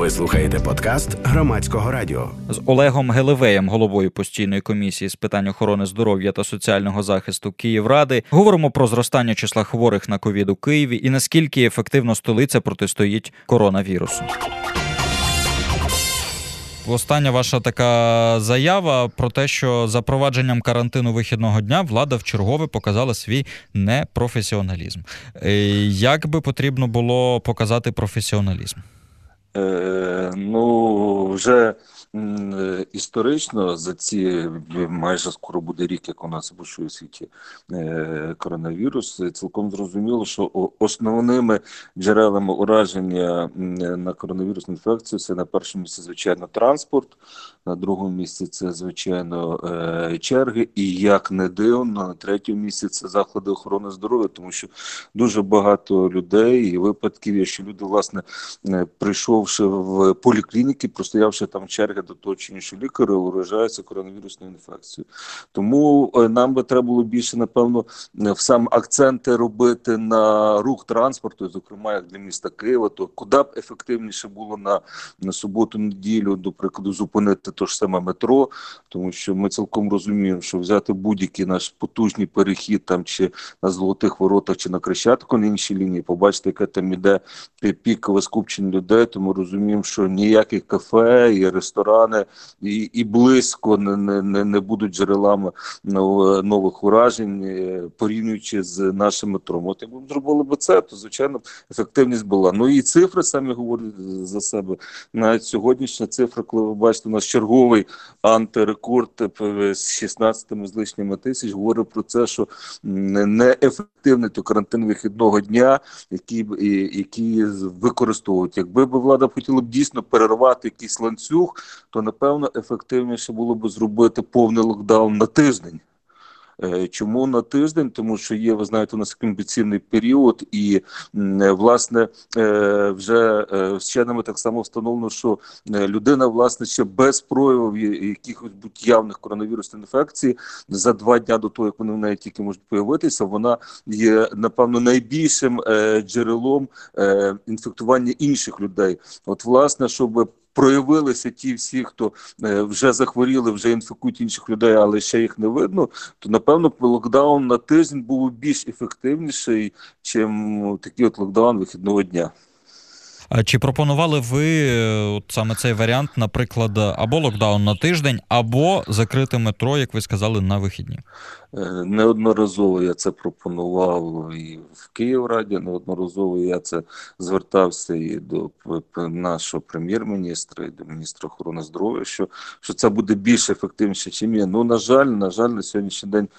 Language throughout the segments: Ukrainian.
Ви слухаєте подкаст Громадського радіо. З Олегом Гелевеєм, головою постійної комісії з питань охорони здоров'я та соціального захисту Київради, говоримо про зростання числа хворих на ковід у Києві і наскільки ефективно столиця протистоїть коронавірусу. Остання ваша така заява про те, що запровадженням карантину вихідного дня влада вчергове показала свій непрофесіоналізм. Як би потрібно було показати професіоналізм? Вже історично за ці майже скоро буде рік, як у нас бушує у світі коронавірус, цілком зрозуміло, що основними джерелами ураження на коронавірусну інфекцію це на першому місці, звичайно, транспорт, на другому місці це, звичайно, черги і, як не дивно, на третьому місці це заклади охорони здоров'я, тому що дуже багато людей і випадків є, що люди, власне, прийшовши в поліклініки, простоявши там черги до того чи іншого лікаря, уражаються коронавірусною інфекцією. Тому нам би треба було більше, напевно, сам акценти робити на рух транспорту, зокрема, як для міста Києва, то куди б ефективніше було на суботу-неділю, до прикладу, зупинити то ж саме метро, тому що ми цілком розуміємо, що взяти будь-який наш потужний перехід там чи на Золотих Воротах, чи на Хрещатику на іншій лінії, побачити, яке там іде пікове скупчення людей, тому розуміємо, що ніяких кафе і ресторани і близько не будуть джерелами нових уражень, порівнюючи з нашим метром. От якби зробили б це, то, звичайно, ефективність була. Ну і цифри самі говорять за себе. Навіть сьогоднішня цифра, коли ви бачите, у нас черговий антирекорд з 16 з лишніми тисяч, говорить про це, що неефективний то карантин вихідного дня, який використовують. Якби влада хотіла б дійсно перервати якийсь ланцюг, то, напевно, ефективніше було б зробити повний локдаун на тиждень. Чому на тиждень? Тому що є, ви знаєте, у нас комбіційний період і, власне, вже вченими так само встановлено, що людина, власне, ще без проявів якихось будь-явних коронавірусних інфекцій за 2 дні до того, як вони в неї тільки можуть появитися, вона є, напевно, найбільшим джерелом інфектування інших людей. От, власне, щоб проявилися ті всі, хто вже захворіли, вже інфікують інших людей, але ще їх не видно, то, напевно, локдаун на тиждень був більш ефективніший, чим такий от локдаун вихідного дня. А чи пропонували ви саме цей варіант, наприклад, або локдаун на тиждень, або закрити метро, як ви сказали, на вихідні? Неодноразово я це пропонував і в Київраді, неодноразово я це звертався і до нашого прем'єр-міністра, і до міністра охорони здоров'я, що це буде більш ефективніше, чим є. Ну, на жаль, на сьогоднішній день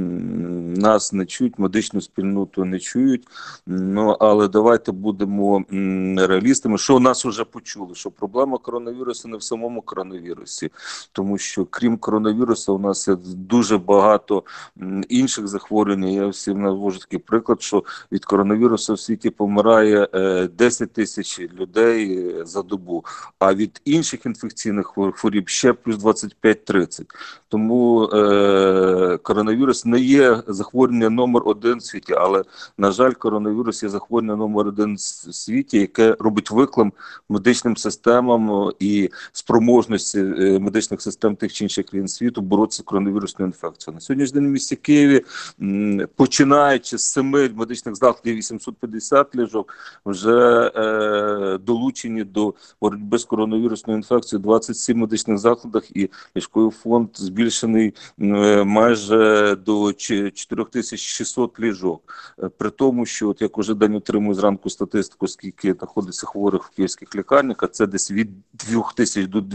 нас не чують, медичну спільноту не чують, але давайте будемо реалістами, що нас вже почули, що проблема коронавірусу не в самому коронавірусі, тому що крім коронавірусу у нас є дуже багато інших захворювань. Я всім навожу такий приклад, що від коронавірусу в світі помирає 10 тисяч людей за добу, а від інших інфекційних хвороб ще плюс 25-30. Тому коронавірус не є захворювання номер 1 в світі, але, на жаль, коронавірус є захворювання номер 1 в світі, яке робить виклик медичним системам і спроможності медичних систем тих чи інших країн світу боротися з коронавірусною інфекцією. На сьогоднішній день в місті Києві, починаючи з 7 медичних закладів, 850 ліжок, вже долучені до боротьби з коронавірусною інфекцією 27 медичних закладах, і ліжковий фонд збільшений майже до 4600 ліжок. При тому, що, от я кожен день отримую зранку статистику, скільки знаходиться хворих в київських лікарнях, а це десь від 2000 до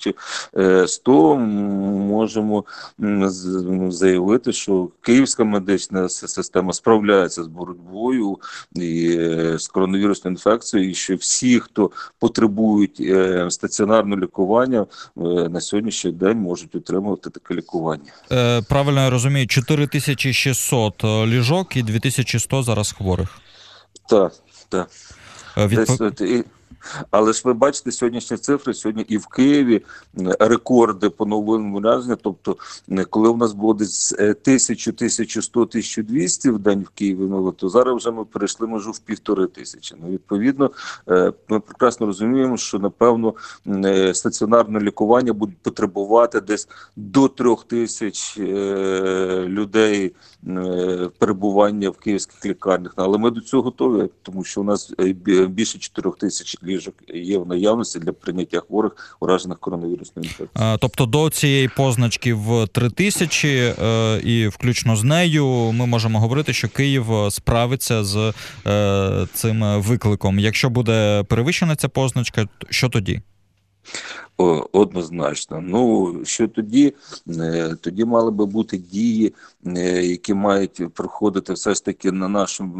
2100, можемо заявити, що київська медична система справляється з боротьбою і з коронавірусною інфекцією, і що всі, хто потребують стаціонарного лікування, на сьогоднішній день можуть отримувати таке лікування. Правильно я розумію, 4600 ліжок і 2100 зараз хворих? Так. Але ж ви бачите сьогоднішні цифри, сьогодні і в Києві рекорди по новому враженню. Тобто, коли у нас було десь 1000, 1100, 1200 в день в Києві, то зараз вже ми перейшли межу в 1500. Відповідно, ми прекрасно розуміємо, що, напевно, стаціонарне лікування буде потребувати десь до 3000 людей перебування в київських лікарнях. Але ми до цього готові, тому що у нас більше 4000 ліжок є в наявності для прийняття хворих, уражених коронавірусною інфекцією. Тобто до цієї позначки в 3000 і включно з нею ми можемо говорити, що Київ справиться з цим викликом. Якщо буде перевищена ця позначка, що тоді? Однозначно. Що тоді? Тоді мали би бути дії, які мають проходити все ж таки на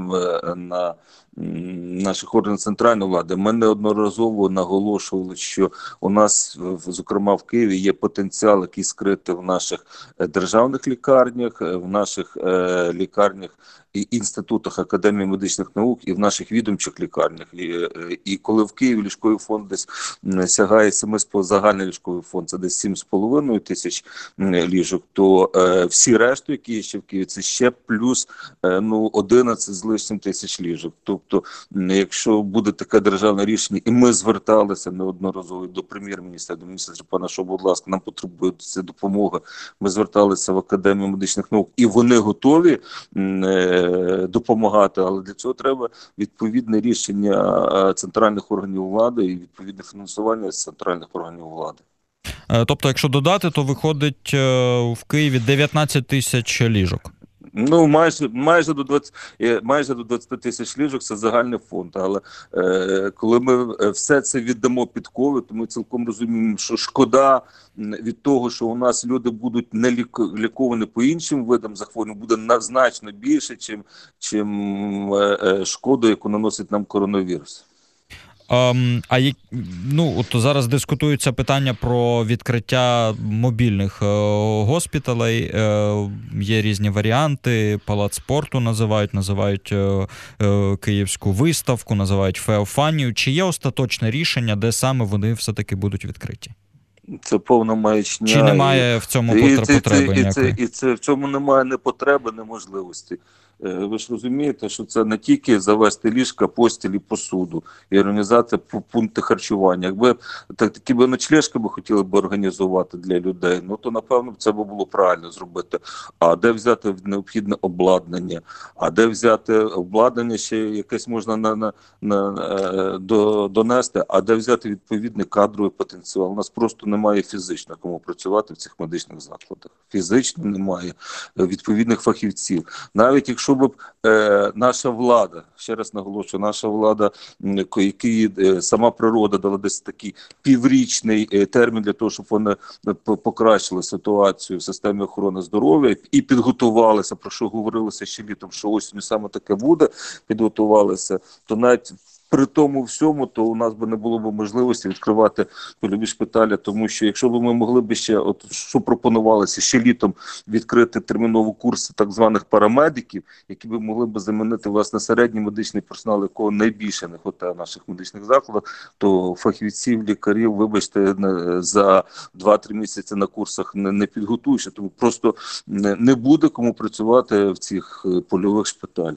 наших органах центральної влади. Ми неодноразово наголошували, що у нас, зокрема в Києві, є потенціал, який скритий в наших державних лікарнях, в наших лікарнях і інститутах Академії медичних наук, і в наших відомчих лікарнях. І коли в Києві ліжковий фонд десь сягає загальний ліжковий фонд, це десь 7,5 тисяч ліжок, то всі решту, які є ще в Києві, це ще плюс 11 з лишнім тисяч ліжок. Тобто, якщо буде таке державне рішення, і ми зверталися неодноразово до прем'єр-міністра, до міністра пана, що, будь ласка, нам потребується допомога, ми зверталися в Академію медичних наук, і вони готові допомагати, але для цього треба відповідне рішення центральних органів влади і відповідне фінансування з центральних органів влади. Тобто, якщо додати, то виходить в Києві 19 тисяч ліжок. Майже до 20 тисяч ліжок – це загальний фонд. Але коли ми все це віддамо під ковід, то ми цілком розуміємо, що шкода від того, що у нас люди будуть не ліковані по іншим видам захворювань, буде значно більше, чим шкоду, яку наносить нам коронавірус. От зараз дискутуються питання про відкриття мобільних госпіталей, є різні варіанти, палац спорту називають Київську виставку, називають Феофанію. Чи є остаточне рішення, де саме вони все-таки будуть відкриті? Це повна маячня. Чи немає в цьому потреби ніякої? І в цьому немає ні потреби, ні можливості. Ви ж розумієте, що це не тільки завести ліжка, постілі, посуду і організація пункти харчування. Якби такі ночлежки би хотіли б організувати для людей, то, напевно, це би було правильно зробити. А де взяти необхідне обладнання? А де взяти обладнання, ще якесь можна донести? А де взяти відповідний кадровий потенціал? У нас просто немає фізично кому працювати в цих медичних закладах. Фізично немає відповідних фахівців. Навіть якщо б наша влада, ще раз наголошую, наша влада, якій сама природа дала десь такий піврічний термін для того, щоб вони покращили ситуацію в системі охорони здоров'я і підготувалися, про що говорилося ще літом, що осінню саме таке буде, підготувалися, то навіть при тому всьому, то у нас би не було б можливості відкривати польові шпиталі, тому що якщо б ми могли б ще, що пропонувалося, ще літом відкрити термінові курси так званих парамедиків, які б могли б замінити, власне, середній медичний персонал, якого найбільше не хватає в наших медичних закладах, то фахівців, лікарів, вибачте, за 2-3 місяці на курсах не підготуєш, тому просто не буде кому працювати в цих польових шпиталях.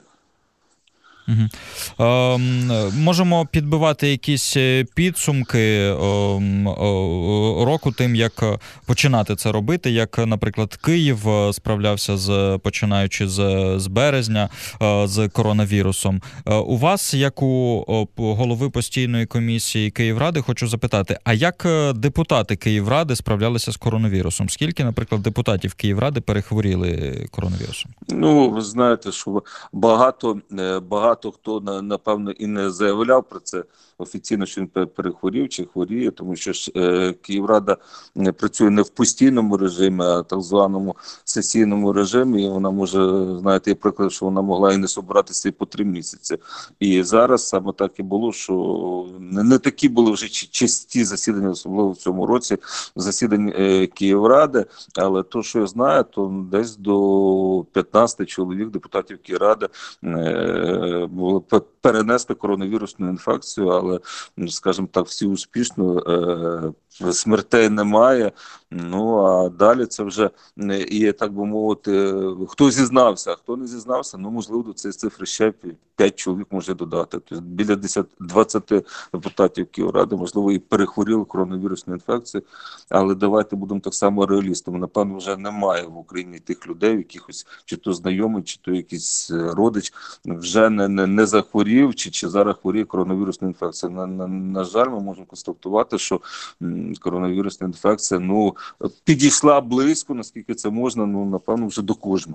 Можемо підбивати якісь підсумки року тим, як починати це робити, як, наприклад, Київ справлявся починаючи з березня з коронавірусом. У вас, як у голови постійної комісії Київради, хочу запитати, а як депутати Київради справлялися з коронавірусом? Скільки, наприклад, депутатів Київради перехворіли коронавірусом? Ви знаєте, що багато хто, напевно, і не заявляв про це офіційно, що він перехворів чи хворіє, тому що Київрада працює не в постійному режимі, а так званому сесійному режимі, і вона може, знаєте, є приклад, що вона могла і не собиратися і по 3 місяці. І зараз саме так і було, що не такі були вже часті засідання, особливо в цьому році, засідань Київради, але то, що я знаю, то десь до 15 чоловік, депутатів Київради, були перенести коронавірусну інфекцію, але, скажімо так, всі успішно, смертей немає. Ну, а далі це вже і, так би мовити, хто зізнався, а хто не зізнався, ну, можливо, до цієї цифри ще 5 чоловік може додати. Тобто біля 20 депутатів Київради, можливо, і перехворіли коронавірусною інфекцією, але давайте будемо так само реалістами. Напевно, вже немає в Україні тих людей, якихось, чи то знайомий, чи то якийсь родич, вже не захворів, чи зараз хворіє коронавірусною інфекцією. На жаль, ми можемо констатувати, що коронавірусна інфекція, ну, підійшла близько, наскільки це можна, ну, напевно, вже до кожного.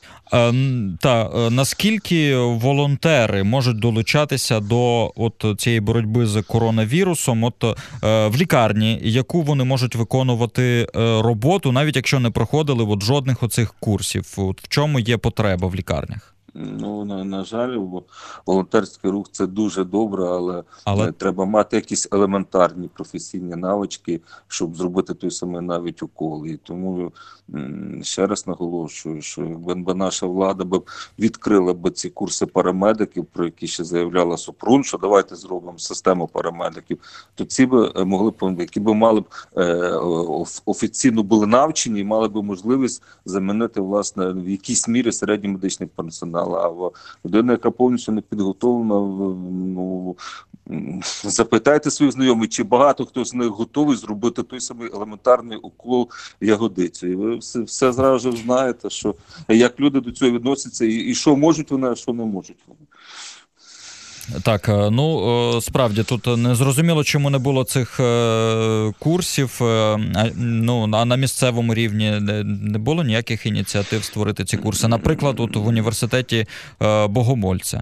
Наскільки волонтери можуть долучатися до цієї боротьби з коронавірусом, в лікарні, яку вони можуть виконувати роботу, навіть якщо не проходили жодних оцих курсів? В чому є потреба в лікарнях? Ну, на жаль, волонтерський рух – це дуже добре, але треба мати якісь елементарні професійні навички, щоб зробити той самий навіть укол. І тому ще раз наголошую, що якби наша влада відкрила ці курси парамедиків, про які ще заявляла Супрун, що давайте зробимо систему парамедиків, то ці б могли б, які б мали б офіційно були навчені і мали б можливість замінити, власне, в якійсь мірі середній медичний персонал. А людина, яка повністю не підготовлена, ну, запитайте своїх знайомих, чи багато хто з них готовий зробити той самий елементарний укол ягодицю. І ви все зразу ж знаєте, що як люди до цього відносяться, і що можуть вони, а що не можуть вони. Так, ну, справді, тут не зрозуміло, чому не було цих курсів, ну, а на місцевому рівні не було ніяких ініціатив створити ці курси. Наприклад, в університеті Богомольця.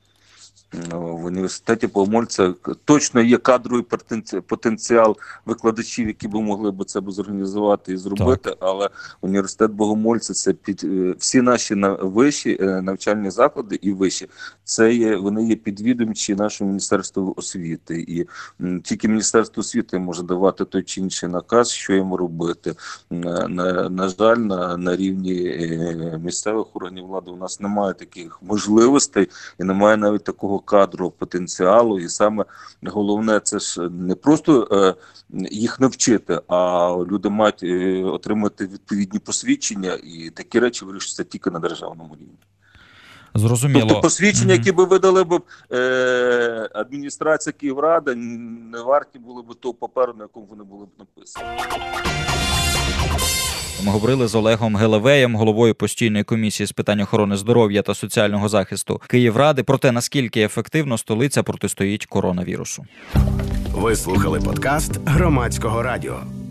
В університеті Богомольця точно є кадровий потенціал викладачів, які б могли б це зорганізувати і зробити, так. Але університет Богомольця – це всі наші вищі навчальні заклади і вищі, вони є підвідомчі нашому Міністерству освіти. І тільки Міністерство освіти може давати той чи інший наказ, що йому робити. На жаль, на рівні місцевих органів влади у нас немає таких можливостей і немає навіть такого кадрового потенціалу, і саме головне, це ж не просто їх навчити, а люди мають отримати відповідні посвідчення, і такі речі вирішуються тільки на державному рівні. Зрозуміло. Тобто посвідчення, які би видали б адміністрація Київради, не варті були б того паперу, на якому вони були б написані. Ми говорили з Олегом Гелевеєм, головою постійної комісії з питань охорони здоров'я та соціального захисту Київради, про те, наскільки ефективно столиця протистоїть коронавірусу. Ви слухали подкаст Громадського радіо.